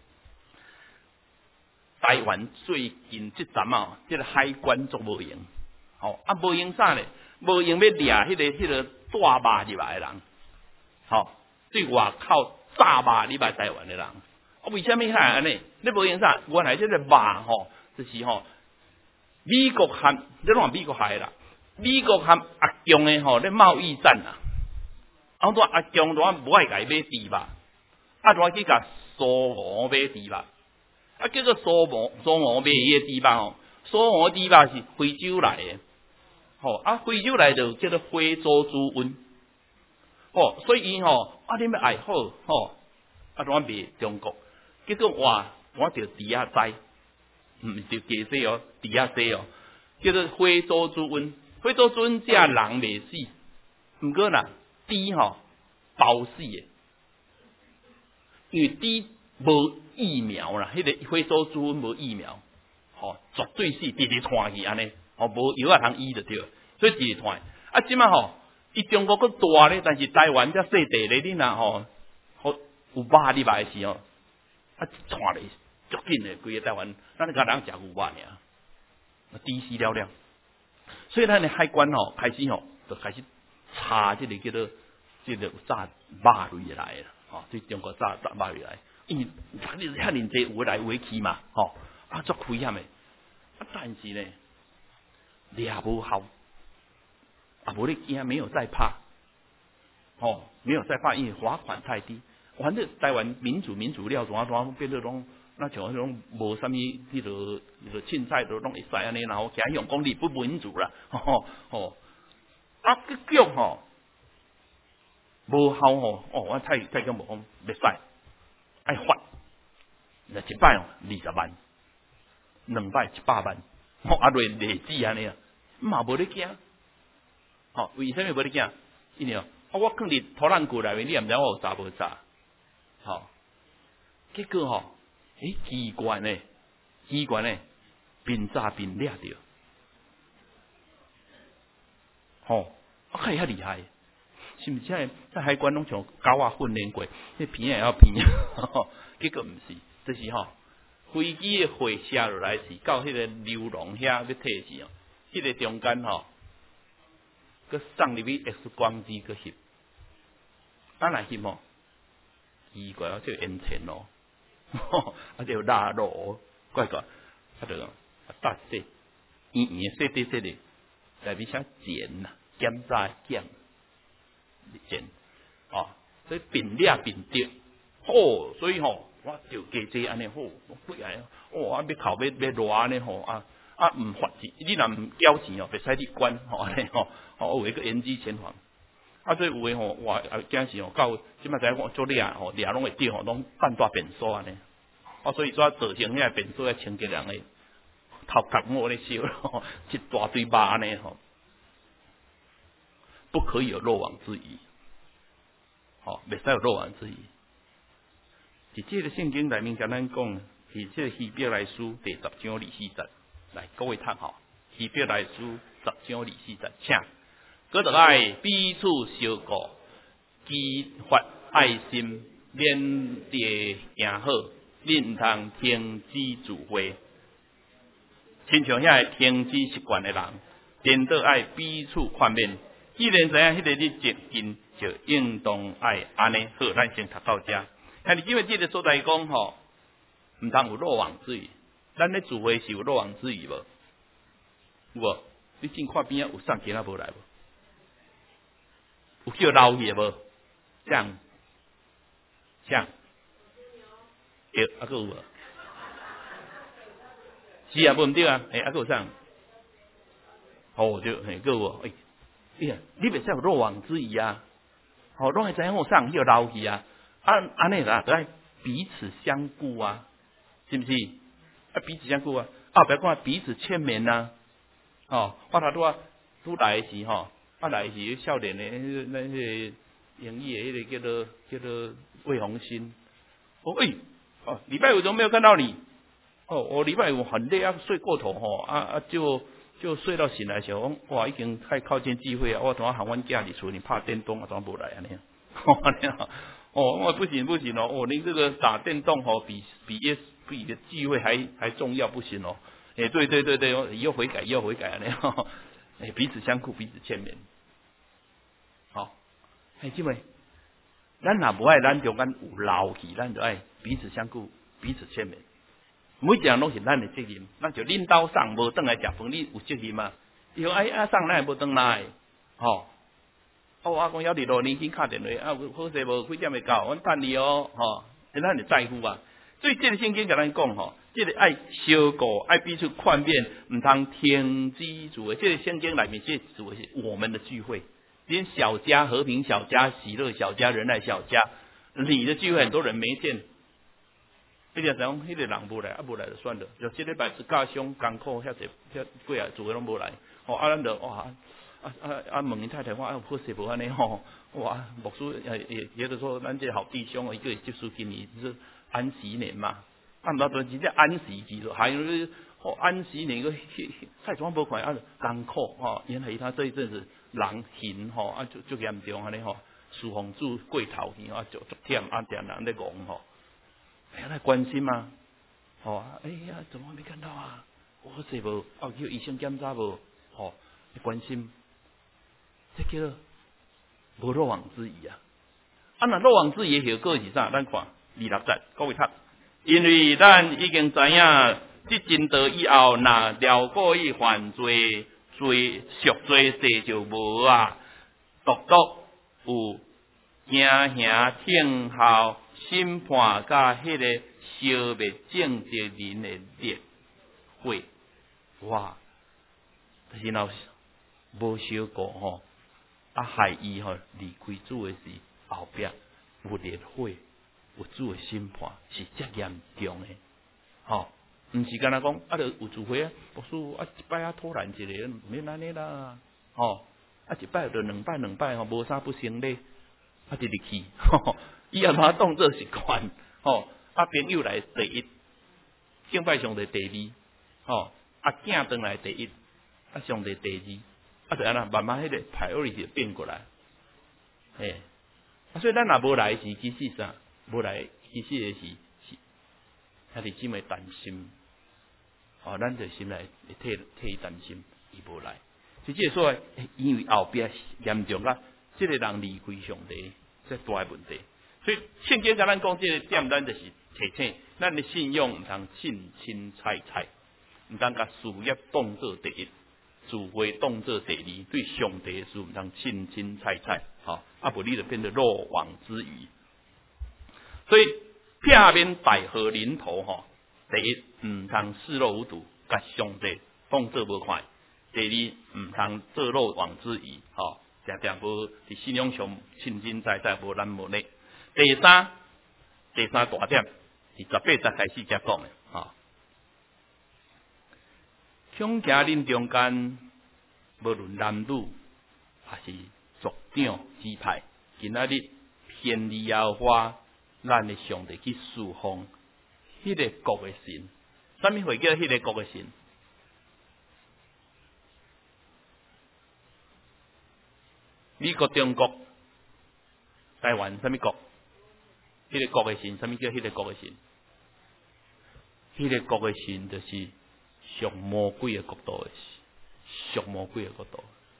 Speaker 1: 台湾最近即阵啊，即个海关做无用，吼啊无用啥咧？无用要掠迄个迄个带肉入来的人，吼，对外口。炸肉入来台湾的人，啊，为什么遐安尼？你无用啥？原来这个肉吼，就是吼，美国和你讲美国害啦，美国和阿强的吼咧贸易战啊，啊，多阿强多无爱甲伊买猪肉，啊，多去甲苏俄买猪肉，啊，叫做苏俄苏俄买伊的猪肉吼，苏俄猪肉是非洲来的，吼，啊，非洲来就叫做非洲猪瘟。哦，所以伊吼，啊，你们爱好吼，啊，怎卖中国？结果哇，我着猪仔灾，毋是鸡死哦，猪仔死哦，叫做非洲猪瘟。非洲猪瘟，这人袂死，毋过啦，猪吼包死的，因为猪无疫苗啦，迄、那个非洲猪瘟无疫苗，吼、哦，绝对是直直传去安尼，吼、哦，无药啊通医就对，所以直直传。啊，即马吼。伊中国佫大咧，但是台湾遮细地咧，你若吼，好有肉入来时吼，啊传咧足紧诶，规个台湾，咱个人食牛肉尔，猪死了了。所以咱诶海关吼开始吼，就开始查即个叫做即个炸肉类来啦，吼，对中国炸炸肉类来，因为你遐尼济有来有去嘛，吼，啊足危险诶，啊但是呢，掠无效。啊，无你惊，没有再怕，哦，没有再怕，因为罚款太低。反正台湾民主民主了，怎啊怎啊变做拢，那像迄种无啥物迄个迄个凊彩都拢会使安尼，然后其他用讲你不民主啦，吼吼，啊结局吼无效吼，哦，我太太讲无讲袂使，爱罚，那一摆哦二十万，两摆一百万，哦啊累累计安尼啊，嘛无你惊。吼、哦，为什么无你惊？因为哦，我放伫土壤库内面，你也毋知我有炸无炸。吼、哦，结果吼、哦，诶，奇怪呢，奇怪呢，边炸边掠着。吼、哦，啊，看遐厉害，是毋是？在在海关拢像狗仔训练过，迄片也要片。结果毋是，就是吼、哦，飞机的货下落来是到迄个流浪遐要退时哦，迄、那个中间吼、哦。佮送入去 X 光机佮翕，啊来翕哦，奇怪啊，这烟尘咯，啊就拉落，怪怪，啊就啊搭说，圆圆细滴细滴，内面写碱呐，检查检，碱，哦，所以并列并得，哦，所以吼，我就加这安尼好，贵啊，哦，啊要考要要热安尼吼啊。啊，唔罚钱，你若唔交钱哦，袂使你管吼，安尼吼，哦，有一个延期遣还。啊，所以有诶吼，哇，啊，惊时吼，到即摆知我做掠吼，掠拢会掉吼，拢半大便所安尼。哦，所以说造成遐便所诶清洁人诶，头壳我咧烧咯，一大堆肉安尼吼，不可以有漏网之鱼，吼，袂使有漏网之鱼。伫即个圣经内面甲咱讲，伫即个希伯来书第十章二四节。来，各位读吼，希伯来书十章二四节，请，嗰度爱彼此相顧，激發愛心， 连地行好，恁毋通停止聚会。亲像遐个停止习惯的人，颠倒爱彼此宽勉。既然知影迄个日接近，就应当爱安尼好。咱先读到遮。遐你因为这个所在讲吼，毋通有漏网之鱼。咱咧聚会是有漏网之鱼无？有无？你近看边啊有送囡仔无来无？有叫捞去无？像像，对，啊个有无？是啊，无毋对啊，诶，啊个有啥？哦，对，嘿，个有，诶，哎呀，你袂使有漏网之鱼啊！哦，拢会知影我送迄个捞去啊！啊，安尼啦，都爱彼此相顾啊，是毋是？啊，彼此相顾啊！啊，别讲彼此劝勉呐。哦，我头拄啊拄来的时吼，啊来时少年的迄个那迄个英语的迄个叫做叫做魏宏新。哦，诶、欸，哦，礼拜五怎么没有看到你？哦，我礼拜五很累啊，睡过头吼，啊啊就就睡到醒来的时候，哇，已经太靠近聚会啊，我怎啊喊阮囝伫厝里拍电动啊，怎啊无来安尼？安尼啊，哦，我不行不行哦，哦，您这个打电动吼，比比耶比的聚会还还重要，不行哦。哎，对对对对，以后悔改，以后悔改安尼吼，哎，彼此相顾，彼此劝勉。好，哎，姊妹，咱若无爱，咱中间有闹气，咱就爱彼此相顾，彼此劝勉。每一样拢是咱的责任，咱就恁兜送无转来食饭，你有责任吗？伊讲哎啊送咱无转来，吼、哦，我讲要你咯，你先打电话，啊，好势无几点会到，阮等你哦，吼、哦，咱就在乎啊。所以这个圣经甲咱讲吼，这个爱相顾，爱彼此宽勉，唔通停止聚会。这个圣经里面，这聚会是我们的聚会，连小家和平小家、喜乐小家、仁爱小家，你的聚会很多人没见。迄个讲，迄个人无来，啊无来就算了。就这礼拜是家乡艰苦，遐济遐几啊做伙拢无来。哦，啊咱就哇，啊啊啊问因太太话，啊好势无安尼吼，哇牧师也也觉得说，咱这好弟兄一个接触今年是安息年嘛，啊毋到阵直接安息期咯，还有哦安息年个太怎无看啊艰苦吼，原来他这一阵子人行吼啊就就严重安尼吼，输红柱过头去啊就足忝啊点人咧讲吼。哎呀，来关心吗？哦，哎呀，怎么没看到啊？我好势无？哦，叫医生检查无？哦，关心，这叫无漏网之鱼啊！啊，那漏网之鱼效果是啥？咱看二六节，各位读，因为咱已经知影，这真道以后，若了过伊犯罪，罪赎罪事就无啊，独独有行行听候。审判甲迄个消灭正直人的烈火，哇！然后无小过吼，啊害伊吼离开主的是后壁有烈火，有主的审判是遮严重的，吼、哦！毋是干那讲啊，就有聚会啊，牧师啊一摆啊突然一个，免安尼啦，吼、哦！啊一摆就两摆两摆吼，无啥不行咧，啊直入去，吼！以后把它当作习惯，吼、哦！啊朋友来第一，敬拜上帝第二，吼、哦！啊囝转来第一，啊上帝第二，啊就安那慢慢迄个 priority 就变过来，嘿，啊所以咱若无来时，其实啥？无来其实的是是，遐弟姊妹担心，哦，咱就心来替替伊担心，伊无来，所以这个所谓因为后壁严重啊，这个人离开上帝，这大问题。所以圣经甲咱讲这个点，咱就是提醒，咱的信用毋通凊凊彩彩，毋通甲事业当作第一，聚会当作第二，对上帝的事毋通凊凊彩彩，吼、哦，啊不你就变得漏网之鱼。所以片面大河临头，吼、哦，第一毋通视若无睹，甲上帝当作无看；第二毋通做漏网之鱼，吼、哦，常常无伫信仰上凊凊彩彩，无咱无咧。第三，第三大点是十八节开始才讲的，吼。恐惊恁中间，无论男女，还是族长支派，今仔日偏离后花，咱的上帝去侍奉迄个国的神。啥物会叫迄个国的神？美国、中国、台湾，啥物国？ 迄个国的神，什么叫迄个国的神？迄个国的神就是属魔鬼的国度的神，属魔鬼的国度。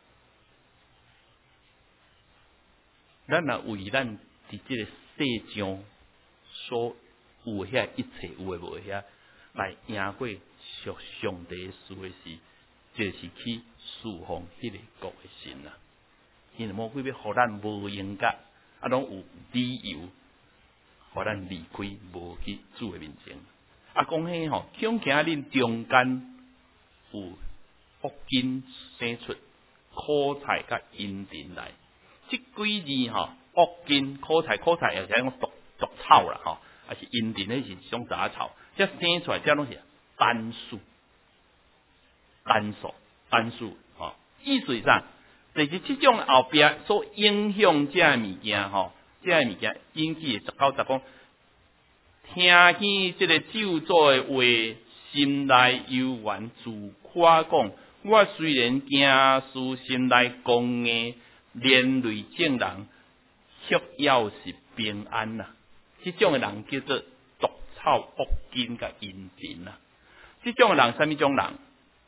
Speaker 1: 咱若为咱伫即个世上所有遐一切有诶无遐来赢过属上帝事诶事，就是去侍奉迄个国诶神啦。因为魔鬼要互咱无应格，啊，拢有理由，互咱离开，无去主诶面前。啊，讲迄吼，恐惊恁中间有福金生出苦菜甲阴田来。即几字吼，恶根、苦菜、苦菜又是讲毒毒草啦吼，还是阴田迄是一种杂草，这生出来这拢是单数、单数、单数吼。意思是啥？就是即种后壁所影响这物件吼，这物件引起十九十讲，听见即个咒诅的话，心内悠然自夸讲，我虽然惊事心内讲硬。连累众人，却要是平安呐、啊。这种的人叫做毒草、恶根甲阴田呐。这种的人，什么种人？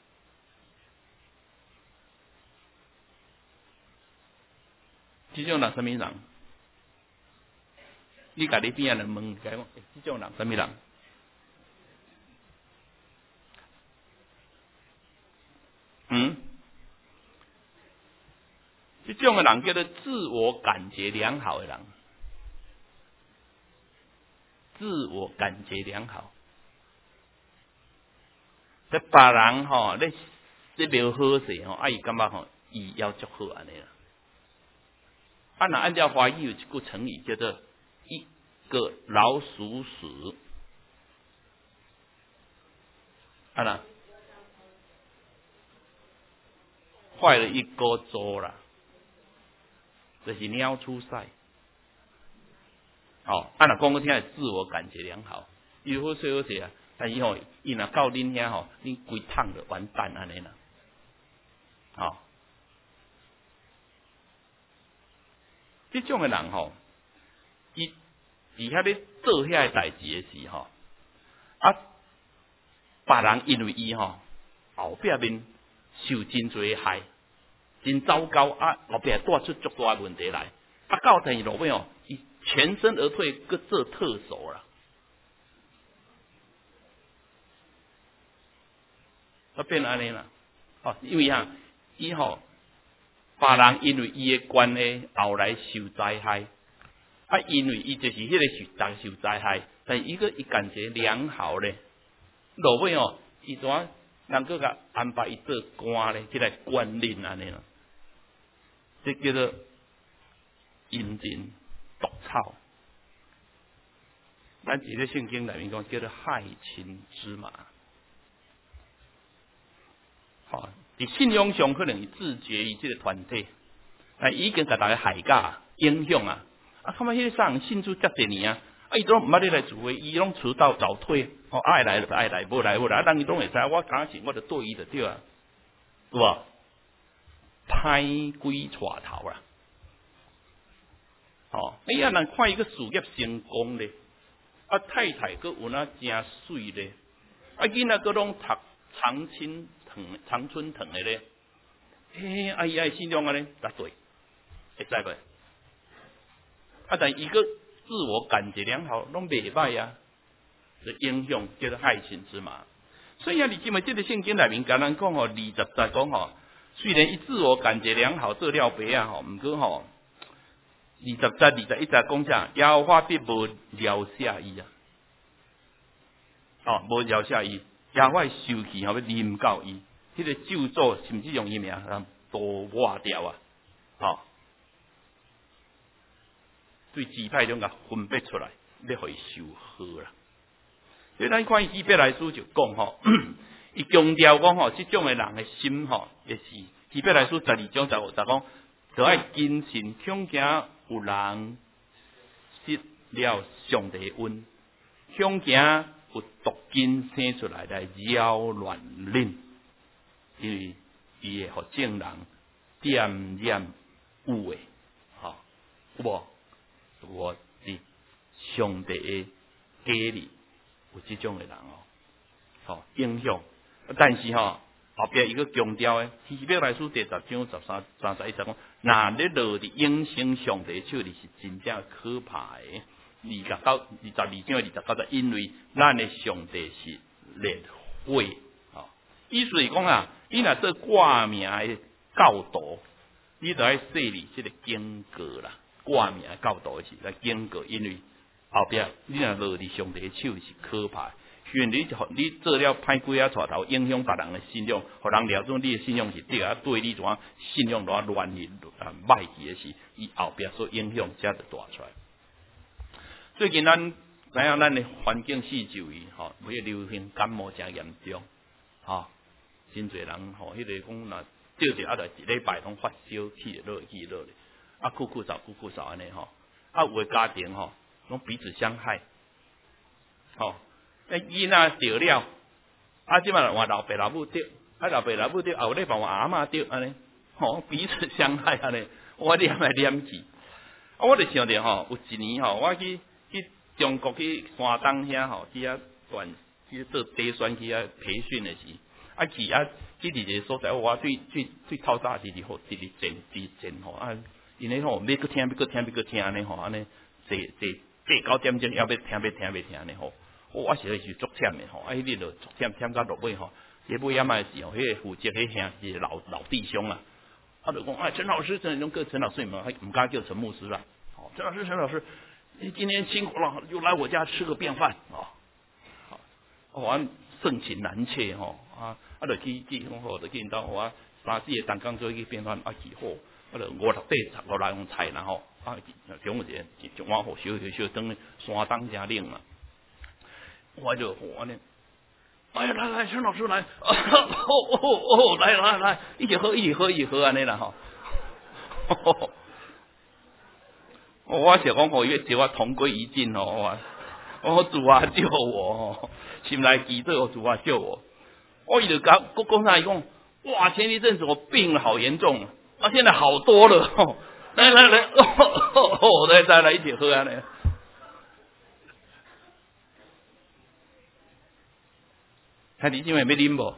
Speaker 1: 这种人什么人？你家己边仔人问，甲伊讲，这种人什么人？嗯？这种的人叫做自我感觉良好的人，自我感觉良好。这别人吼，咧咧聊好势吼，啊伊感觉吼，伊要足好安尼啦。啊，那按照华语有一句成语叫做“一个老鼠屎”，啊啦，坏了一锅粥啦。就是鸟出塞，哦，啊，若讲我听是自我感觉良好，伊好说好势啊，但伊吼，伊若到恁遐吼，恁规趟就完蛋安尼啦，哦，这种的人吼，伊伫遐咧做遐代志的时候，啊，别人因为伊吼后壁面受真多害。真糟糕啊！后壁带出足大问题来，啊，到第二落尾哦，伊全身而退，搁做特首啦，啊变安尼啦，哦，因为啊，伊吼，别人因为伊的关系后来受灾害，啊，因为伊就是迄个受当受灾害，但伊个伊感觉良好咧，落尾哦，伊怎人搁甲安排伊做官咧，即来管恁安尼啦。这叫做阴田毒草，咱伫咧圣经内面讲叫做害群之马。好，伫信仰上可能自觉于这个团体，啊，已经甲大家害甲影响啊，啊，看嘛，迄个人信主遮侪年啊，啊，伊都毋捌你来聚会，伊拢迟到早退，哦，爱来就爱来，无来无来，啊，人伊拢会知，我敢信，我就对伊就对啊，有无？歹鬼带头啦，哦，哎呀，人看伊个事业成功咧，啊，太太佫有那真水咧，啊，囡仔佫拢读常青藤、常春藤的咧，嘿，啊，伊爱信仰安尼，答对，会知袂？啊，但伊个自我感觉良好，拢袂歹啊，就影响叫做害群之马。所以啊，你今日这个圣经内面甲咱讲吼，二十节讲吼。虽然伊自我感觉良好，做了白啊吼，毋过吼，二十节、二十一节讲啥？耶和华必无饶下伊啊，哦，无饶下伊，耶和华生气吼要临到伊，迄、那个咒诅甚至用伊名啊，都抹掉啊，哦，对支派中甲分别出来，要互伊受好啦。所以咱看伊希伯来书就讲吼。伊强调讲吼，即种诶人诶心吼，也是希伯来书十二章十五节讲，就爱谨慎，恐惊有人失了上帝恩，恐惊有毒根生出来来扰乱恁，因为伊会互众人点染污诶，吼，有无？我伫上帝的家里有这种的人哦，吼影响。但是吼后壁一个强调的，希伯来书第十章十三、三十一节讲，那你落伫永生上帝手里是真正可怕的。二十九、二十二章二十九节，因为咱的上帝是烈火，吼，意思是讲啊，你若做挂名的教导，你就要设立这个警告啦。挂名的教导是来警告，因为后壁你若落伫上帝的手是可怕的。虽然你你做了歹鬼啊，带头影响别人的信仰，互人了解你的信仰是对啊，对你怎啊信仰怎啊乱去啊歹去的是，伊后壁所影响才就大出来。最近咱知影咱的环境四周围吼，每个流行感冒真严重，吼，真侪人吼，迄个讲若吊着啊，来一礼拜拢发烧起落起落咧，啊哭哭嗽哭哭嗽安尼吼，啊有的家庭吼，拢彼此相害，吼。那囡仔得了，啊，即摆换老爸老母得，啊，老爸老母得，后礼拜换阿嬷得，安尼，吼，彼此相害安尼，我念来念去，啊，我就想着吼，有一年吼，我去去中国去山东遐吼，去遐团去做地选去遐培训的时，啊去啊去伫一个所在，我最最最透早时伫吼，伫伫前伫前吼，啊，因为吼要搁听要搁听要搁听安尼吼，安尼坐坐八九点钟要要听要听要听安尼吼。我实在是足忝的吼，啊，迄日就足忝忝到落尾吼，迄尾仔的时候，迄个负责迄兄是老老弟兄啊，他就讲，哎，陈老师，陈种叫陈老师嘛，还唔敢叫陈牧师啦，哦，陈老师，陈老师，你今天辛苦了，又来我家吃个便饭哦，好，我盛情难却吼，啊，啊，就去去讲好，就去因兜我三四个单工做去便饭啊，去好，啊，就五六底十五来样菜然后，啊，中午一一碗好小小小灯山东真冷嘛。我就我呢，哎呀，来来，陈老师来，哦哦哦，来来来，一起喝，一起喝，一起喝安尼啦吼。我想讲，我越叫我同归于尽哦，我主啊救我，心来祈祷，主啊救我。我伊就讲，讲讲啥？伊讲，哇，前一阵子我病了好严重，啊，现在好多了，哦、来来来，哦哦哦，来来来，一起喝安尼。兄弟姊妹要啉无？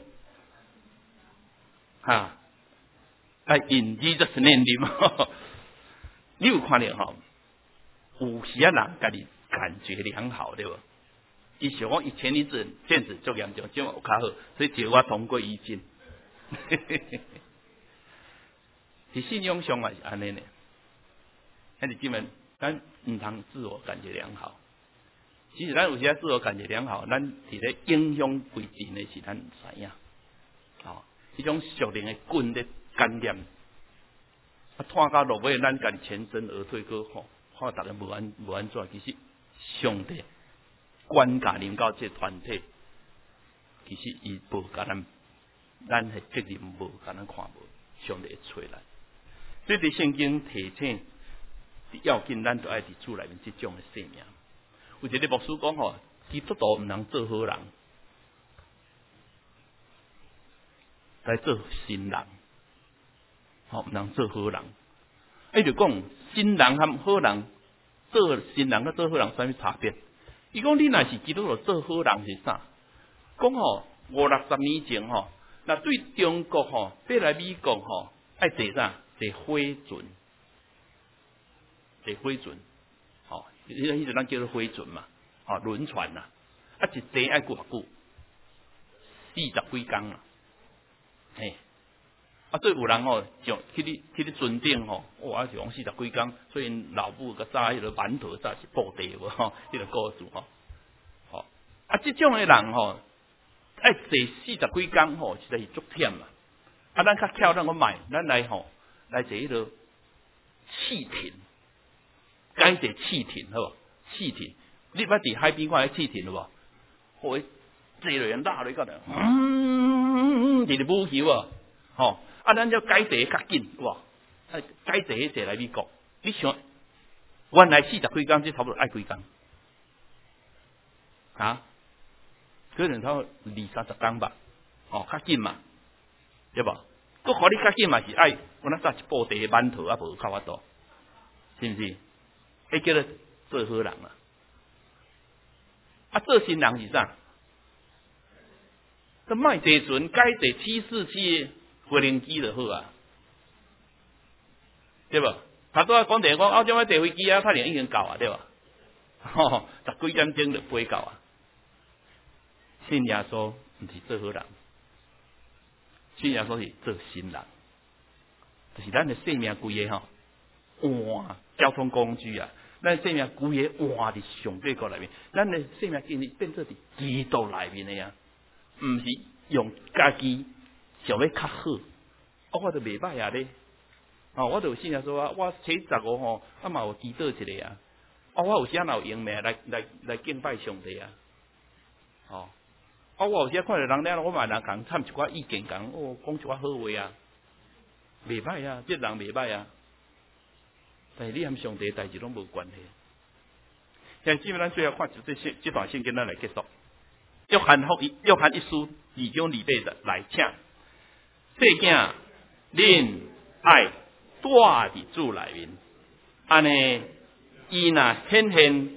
Speaker 1: 哈，啊，引之就是念啉。你有看到吼？有时啊人家己感觉良好，对无？伊想讲，伊前一阵阵子足严重，今有较好，所以叫我同归于尽。是信仰上也是安尼呢。兄弟姊妹，咱唔通自我感觉良好。其实咱有时自我感觉良好，咱伫咧影响规定的是咱唔知影，哦，迄种属灵的棍的感染，啊，拖到落尾，咱家己全身而退去吼，看大家无安无安怎，其实上帝管家领到这团体，其实伊无甲咱，咱的责任无甲咱看无，上帝会找咱。所以伫圣经提醒，要紧咱就爱伫主内面即种的生命。有一个牧师讲吼，基督徒唔能做好人，来做新人，吼唔能做好人。伊就讲新人和好人，做新人和做好人啥物差别？伊讲你若是基督徒做好人是啥？讲吼五六十年前吼，那对中国吼，要来美国吼，爱坐啥？坐火船，坐火船。吼，迄个迄个咱叫做飞船嘛，吼轮船呐，啊一坐爱偌久，四十几工啦，嘿，啊所以有人吼，上去你去你船顶吼，哇是讲四十几工，所以老母个早迄个馒头早是布地无吼，迄个故事吼，吼啊即种诶人吼，爱坐四十几工吼，实在是足忝嘛，啊咱较巧咱个买，咱来吼来坐迄个汽艇。该坐汽艇好无？汽艇，你捌伫海边看迄汽艇了无？好，坐落人拉落个咧，嗯，伫咧舞球啊，吼，啊，咱就该坐较紧，有无？啊，该坐迄坐来美国，你想，原来四十几工，即差不多爱几工？啊？可能差二三十工吧，哦，较紧嘛，对无？搁互你较紧嘛是爱，我那早一布地馒头啊，无靠法度，是毋是？迄叫做做好人啊！ 啊，做新人是啥？都卖坐船，改坐七四七的飞行机就好啊，对无？他拄仔讲电话讲，澳洲买坐飞机啊，太阳已经够啊，对无？吼，十几点钟就飞到啊。信耶稣毋是做好人，信耶稣是做新人，就是咱的生命规个吼，换交通工具啊，咱生命规个换伫上帝国内面，咱的生命经历变做伫基督内面的啊，毋是用家己想要较好，啊，我就袂歹啊咧，哦，我就有信耶稣啊，我初十五吼，啊嘛有祈祷一个啊，啊，我有时啊有用命来来来敬拜上帝啊，哦。啊！我有时看到人了，我嘛人讲参一寡意见，讲哦，讲一寡好话啊，袂歹啊，这人袂歹啊。但是你和上帝代志拢无关系。现在基本咱最后看就这些这段圣经，咱来结束。约翰福音，约翰一书二章二八来请，细囝恁爱住伫主内面，安尼伊若显现。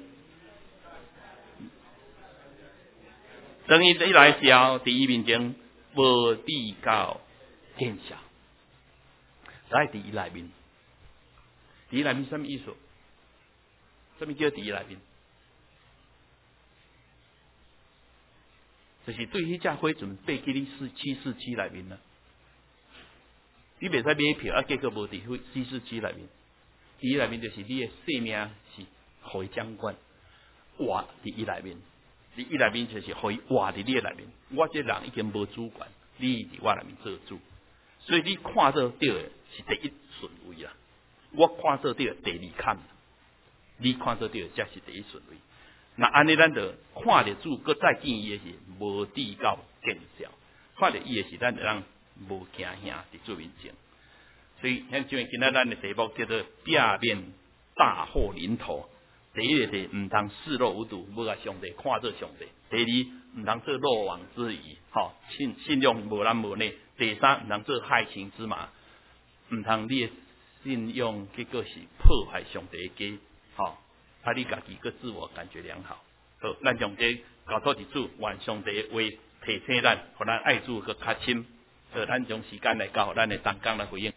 Speaker 1: 等伊一来时候，伫伊面前无地到见效，在伫伊内面，伫伊内面什么意思？什么叫伫伊内面？就是对迄只火船爬去你四七四七内面啦。你袂使买票，啊，结果无伫七四七内面，伫伊内面就是你的生命是互伊掌管，活伫伊内面。你伊内面就是可以活伫你内面，我这人已经无主权，你伫我内面做主，所以你看到到的是第一顺位啦，我看到到第二坎，你看到到的才是第一顺位。那安尼咱就看着主，搁再见伊的是无地到见效，看着伊的是咱就让无惊吓伫主面前。所以像今今仔咱的题目叫做变面大祸临头。第一个是毋通视若无睹，要甲上帝看做上帝；第二毋通做漏网之鱼，吼信信用无男无女；第三毋通做害群之马，毋通你的信用结果是破坏上帝的家，吼啊你家己个自我感觉良好。好，咱将这交托伫主，愿上帝的话提醒咱，互咱爱主个较深。好，咱将时间来交，咱的同工来回应。